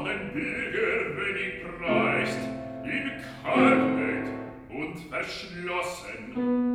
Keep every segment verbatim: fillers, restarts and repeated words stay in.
den Bürger wenig preist, in Kaltheit und verschlossen.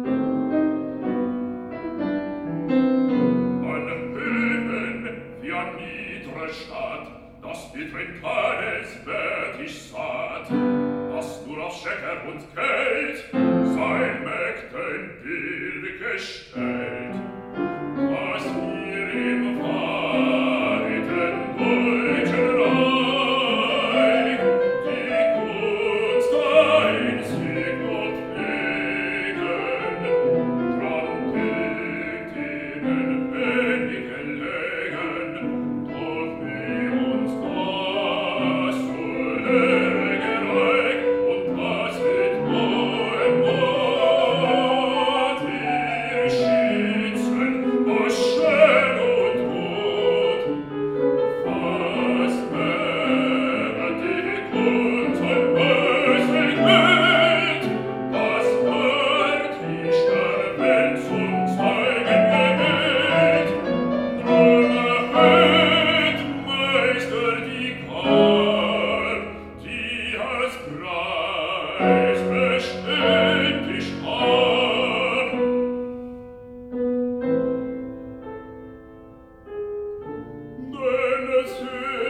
An Höhen wie an niedrer Stadt, das bitren Kades werd ich satt, das nur auf Schäcker und Geld sein Mägden Bild gestellt. Was ihr im weiten deutschen Reich die Kunst einzig und pflegen, dran gilt ihnen wenig gelegen, doch wie uns das so lehre gereich und was mit hohem Mord wir schützen, was schön und gut. Was wäre die Kunst ein böse Welt, das wirklich der Welt zum Zeigen gewählt. Drum erhöht, Meister, die Qual, die als Preis bestellt dich an. Denn es